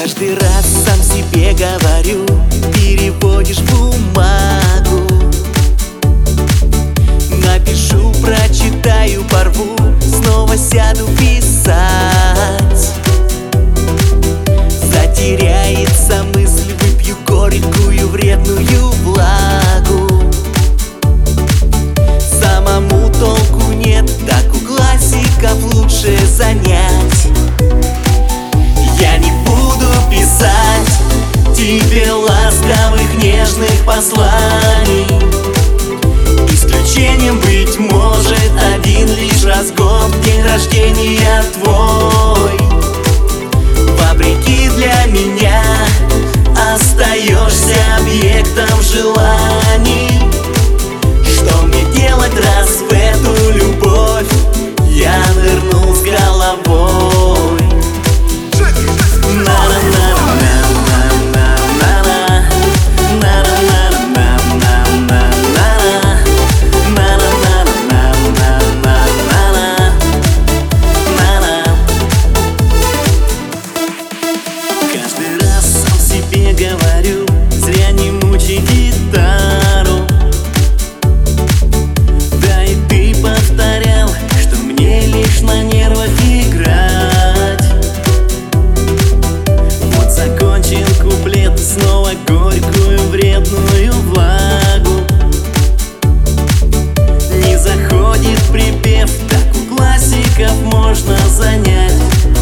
Каждый раз сам себе говорю, переводишь бумагу. Напишу, прочитаю, порву, снова сяду писать. Затеряется мысль, выпью горькую вредную влагу. Самому толку нет, так у классиков лучше занять. Я не буду писать тебе ласковых нежных посланий. Исключением, быть может, один лишь раз в год, день рождения твой. Вопреки для меня остаешься объектом желаний. Что мне делать, раз в эту любовь я нырнул с головой? Говорю, зря не мучай гитару. Да и ты повторял, что мне лишь на нервах играть. Вот закончил куплет, снова горькую вредную влагу. Не заходит припев, так у классиков можно занять.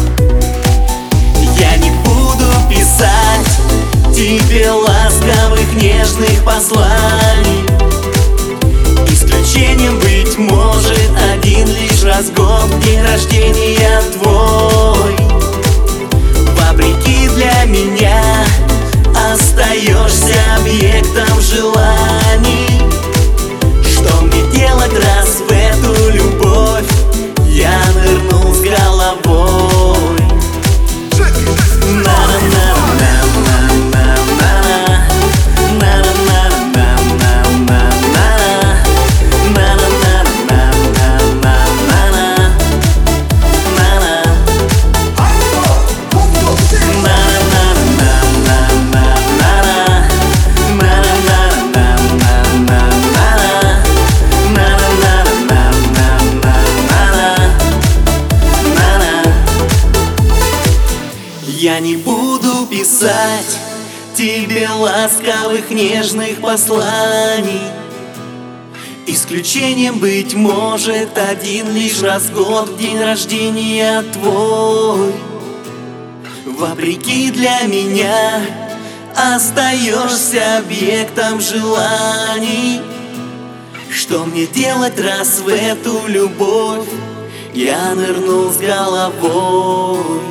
Я не буду писать тебе ласковых нежных посланий. Исключением, быть может, один лишь раз в год, день рождения твой. Вопреки для меня остаешься объектом желаний. Что мне делать, раз в эту любовь я нырнул с головой? Я не буду писать тебе ласковых нежных посланий. Исключением, быть может, один лишь раз в год, день рождения твой. Вопреки для меня остаешься объектом желаний. Что мне делать, раз в эту любовь я нырнул с головой?